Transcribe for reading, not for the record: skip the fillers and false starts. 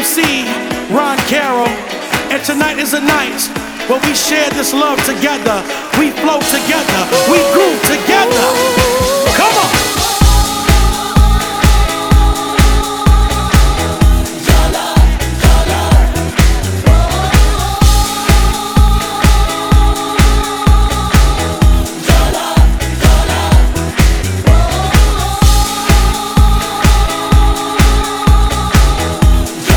MC Ron Carroll, and tonight is a night where we share this love together. We flow together. We groove